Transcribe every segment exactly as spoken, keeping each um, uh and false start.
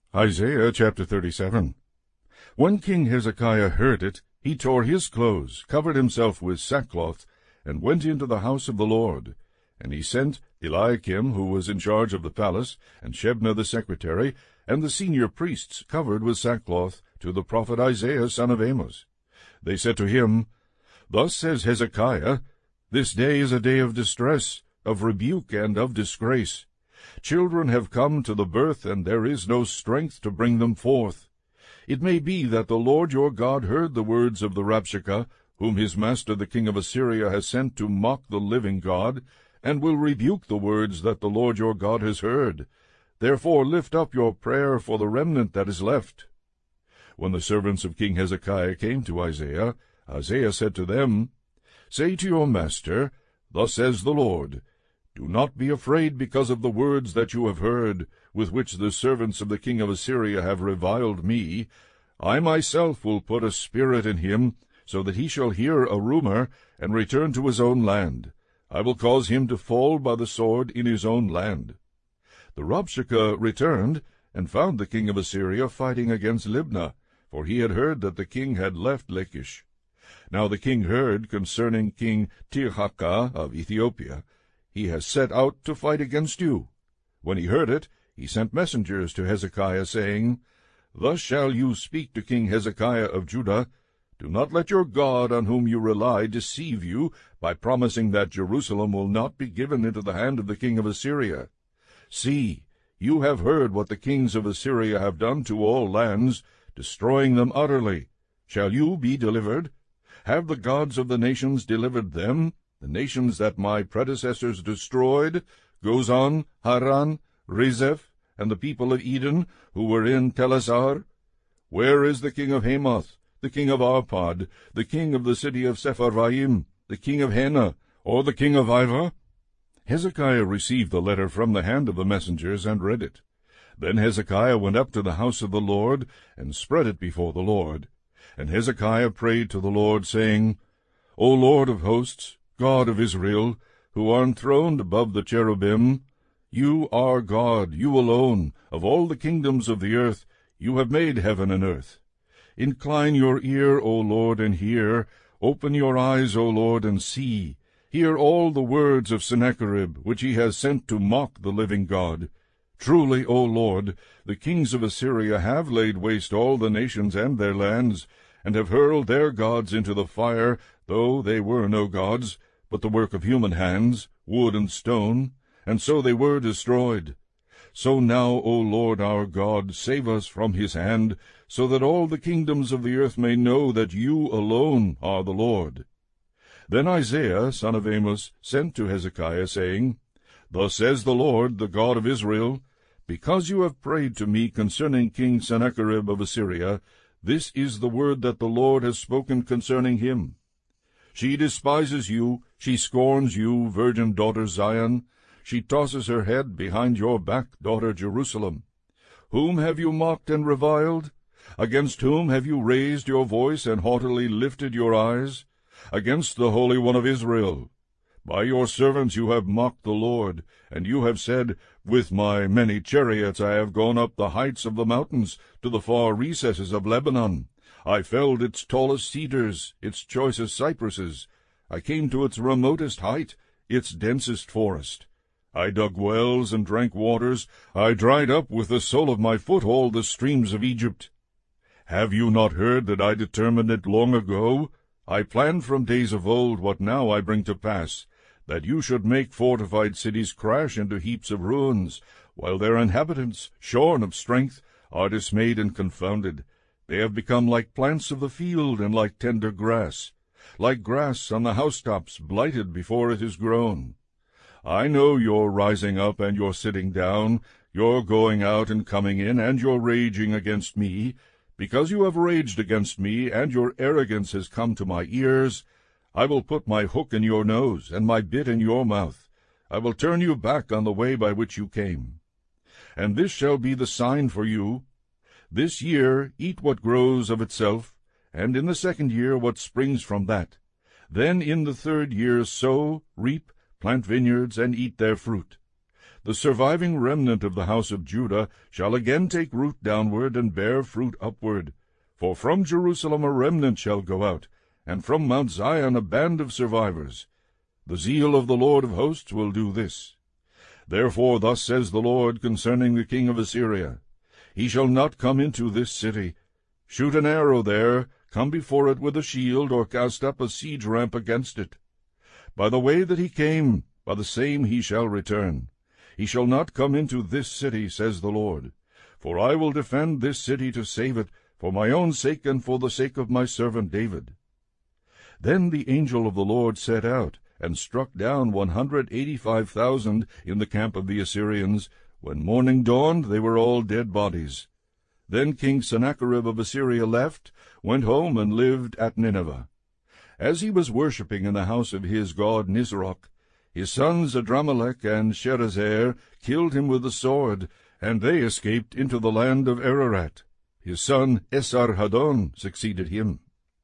Isaiah chapter thirty-seven. When King Hezekiah heard it, he tore his clothes, covered himself with sackcloth, and went into the house of the Lord. And he sent Eliakim, who was in charge of the palace, and Shebna the secretary, and the senior priests covered with sackcloth, to the prophet Isaiah son of Amos. They said to him, Thus says Hezekiah, This day is a day of distress, of rebuke, and of disgrace. Children have come to the birth, and there is no strength to bring them forth. It may be that the Lord your God heard the words of the Rabshakeh, whom his master the king of Assyria has sent to mock the living God, and will rebuke the words that the Lord your God has heard. Therefore lift up your prayer for the remnant that is left. When the servants of King Hezekiah came to Isaiah, Isaiah said to them, Say to your master, Thus says the Lord, Do not be afraid because of the words that you have heard, with which the servants of the king of Assyria have reviled me. I myself will put a spirit in him, so that he shall hear a rumor, and return to his own land. I will cause him to fall by the sword in his own land. The Rabshakeh returned, and found the king of Assyria fighting against Libnah, for he had heard that the king had left Lachish. Now the king heard concerning King Tirhakah of Ethiopia, He has set out to fight against you. When he heard it, he sent messengers to Hezekiah, saying, Thus shall you speak to King Hezekiah of Judah, Do not let your God on whom you rely deceive you by promising that Jerusalem will not be given into the hand of the king of Assyria. See, you have heard what the kings of Assyria have done to all lands, destroying them utterly. Shall you be delivered? Have the gods of the nations delivered them, the nations that my predecessors destroyed, Gozan, Haran, Rezeph, and the people of Eden, who were in Telassar? Where is the king of Hamath, the king of Arpad, the king of the city of Sepharvaim, the king of Hena, or the king of Ivah? Hezekiah received the letter from the hand of the messengers, and read it. Then Hezekiah went up to the house of the Lord, and spread it before the Lord. And Hezekiah prayed to the Lord, saying, O Lord of hosts, God of Israel, who are enthroned above the cherubim, you are God, you alone, of all the kingdoms of the earth. You have made heaven and earth. Incline your ear, O Lord, and hear. Open your eyes, O Lord, and see. Hear all the words of Sennacherib, which he has sent to mock the living God. Truly, O Lord, the kings of Assyria have laid waste all the nations and their lands, and have hurled their gods into the fire, though they were no gods, but the work of human hands, wood and stone, and so they were destroyed. So now, O Lord our God, save us from his hand, so that all the kingdoms of the earth may know that you alone are the Lord. Then Isaiah, son of Amos, sent to Hezekiah, saying, Thus says the Lord, the God of Israel, Because you have prayed to me concerning King Sennacherib of Assyria, this is the word that the Lord has spoken concerning him. She despises you, she scorns you, virgin daughter Zion. She tosses her head behind your back, daughter Jerusalem. Whom have you mocked and reviled? Against whom have you raised your voice and haughtily lifted your eyes? Against the Holy One of Israel. By your servants you have mocked the Lord, and you have said, With my many chariots I have gone up the heights of the mountains, to the far recesses of Lebanon. I felled its tallest cedars, its choicest cypresses. I came to its remotest height, its densest forest. I dug wells and drank waters. I dried up with the sole of my foot all the streams of Egypt. Have you not heard that I determined it long ago? I planned from days of old what now I bring to pass, that you should make fortified cities crash into heaps of ruins, while their inhabitants, shorn of strength, are dismayed and confounded. They have become like plants of the field and like tender grass, like grass on the housetops, blighted before it is grown. I know your rising up and your sitting down, your going out and coming in, and your raging against me. Because you have raged against me, and your arrogance has come to my ears, I will put my hook in your nose, and my bit in your mouth. I will turn you back on the way by which you came. And this shall be the sign for you. This year eat what grows of itself, and in the second year what springs from that. Then in the third year sow, reap, plant vineyards, and eat their fruit. the surviving remnant of the house of Judah shall again take root downward and bear fruit upward. For from Jerusalem a remnant shall go out, and from Mount Zion a band of survivors. The zeal of the Lord of hosts will do this. Therefore thus says the Lord concerning the king of Assyria, He shall not come into this city. Shoot an arrow there, come before it with a shield, or cast up a siege ramp against it. By the way that he came, by the same he shall return. He shall not come into this city, says the Lord. For I will defend this city to save it, for my own sake and for the sake of my servant David. Then the angel of the Lord set out, and struck down one hundred eighty-five thousand in the camp of the Assyrians. When morning dawned, they were all dead bodies. Then King Sennacherib of Assyria left, went home, and lived at Nineveh. As he was worshipping in the house of his god Nisroch, his sons Adramelech and Sherezer killed him with the sword, and they escaped into the land of Ararat. His son Esarhaddon succeeded him.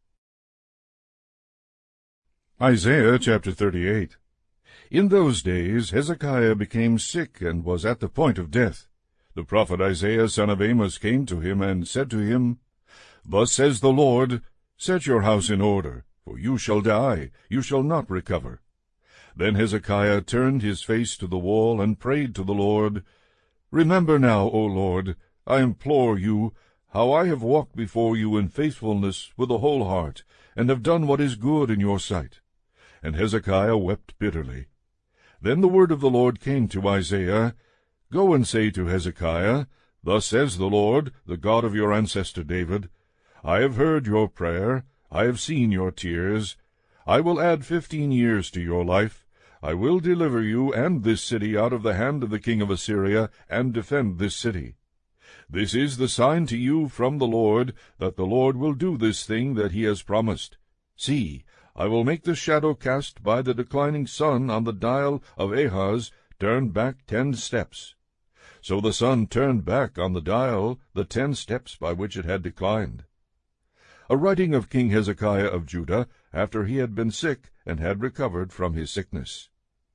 Isaiah chapter thirty-eight. In those days Hezekiah became sick and was at the point of death. The prophet Isaiah son of Amos came to him and said to him, Thus says the Lord, Set your house in order, for you shall die, you shall not recover. Then Hezekiah turned his face to the wall and prayed to the Lord, Remember now, O Lord, I implore you, how I have walked before you in faithfulness with a whole heart, and have done what is good in your sight. And Hezekiah wept bitterly. Then the word of the Lord came to Isaiah, Go and say to Hezekiah, Thus says the Lord, the God of your ancestor David, I have heard your prayer, I have seen your tears. I will add fifteen years to your life. I will deliver you and this city out of the hand of the king of Assyria, and defend this city. This is the sign to you from the Lord, that the Lord will do this thing that he has promised. See, I will make the shadow cast by the declining sun on the dial of Ahaz turn back ten steps. So the sun turned back on the dial the ten steps by which it had declined. A writing of King Hezekiah of Judah, after he had been sick and had recovered from his sickness.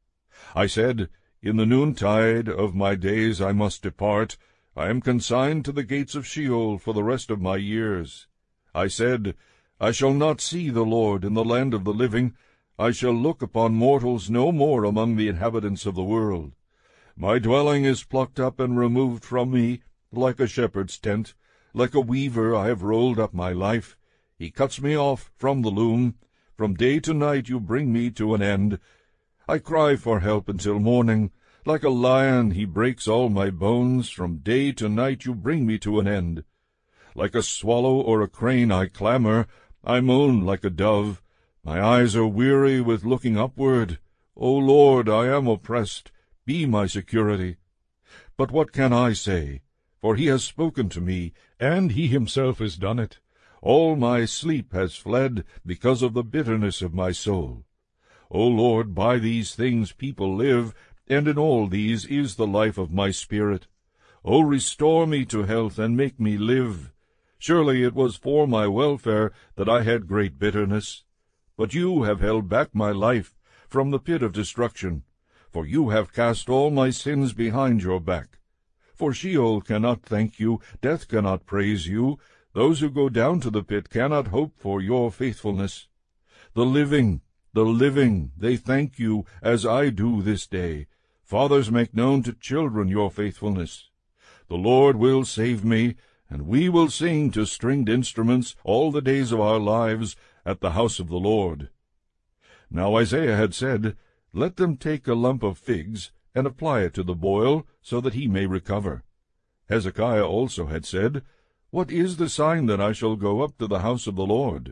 I said, In the noontide of my days I must depart. I am consigned to the gates of Sheol for the rest of my years. I said, I shall not see the Lord in the land of the living. I shall look upon mortals no more among the inhabitants of the world. My dwelling is plucked up and removed from me, like a shepherd's tent. Like a weaver I have rolled up my life. He cuts me off from the loom. From day to night you bring me to an end. I cry for help until morning. Like a lion he breaks all my bones. From day to night you bring me to an end. Like a swallow or a crane I clamor. I moan like a dove. My eyes are weary with looking upward. O Lord, I am oppressed. Be my security. But what can I say? For he has spoken to me, and he himself has done it. All my sleep has fled because of the bitterness of my soul. O Lord, by these things people live, and in all these is the life of my spirit. O restore me to health, and make me live. Surely it was for my welfare that I had great bitterness. But you have held back my life from the pit of destruction, for you have cast all my sins behind your back. For Sheol cannot thank you, death cannot praise you. Those who go down to the pit cannot hope for your faithfulness. The living, the living, they thank you, as I do this day. Fathers make known to children your faithfulness. The Lord will save me, and we will sing to stringed instruments all the days of our lives at the house of the Lord. Now Isaiah had said, Let them take a lump of figs, and apply it to the boil, so that he may recover. Hezekiah also had said, What is the sign that I shall go up to the house of the Lord?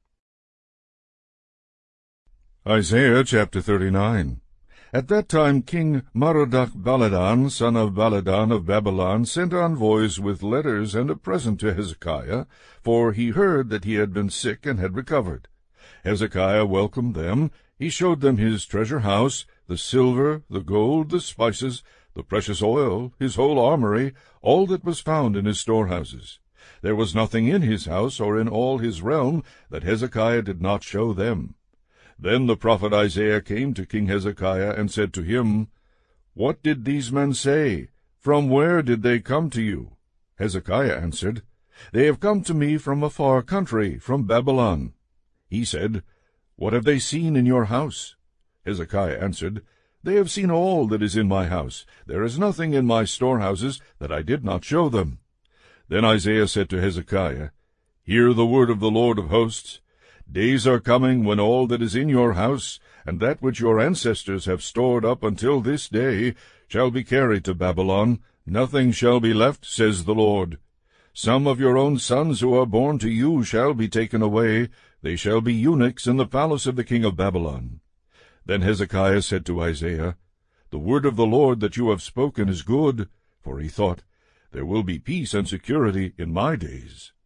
Isaiah chapter thirty-nine. At that time King Merodach-Baladan, son of Baladan of Babylon, sent envoys with letters and a present to Hezekiah, for he heard that he had been sick and had recovered. Hezekiah welcomed them. He showed them his treasure house, the silver, the gold, the spices, the precious oil, his whole armory, all that was found in his storehouses. There was nothing in his house or in all his realm that Hezekiah did not show them. Then the prophet Isaiah came to King Hezekiah and said to him, "What did these men say? From where did they come to you?" Hezekiah answered, "They have come to me from a far country, from Babylon." He said, "What have they seen in your house?" Hezekiah answered, "They have seen all that is in my house. There is nothing in my storehouses that I did not show them." Then Isaiah said to Hezekiah, "Hear the word of the Lord of hosts. Days are coming when all that is in your house, and that which your ancestors have stored up until this day, shall be carried to Babylon. Nothing shall be left, says the Lord. Some of your own sons who are born to you shall be taken away. They shall be eunuchs in the palace of the king of Babylon." Then Hezekiah said to Isaiah, "The word of the Lord that you have spoken is good." For he thought, "There will be peace and security in my days."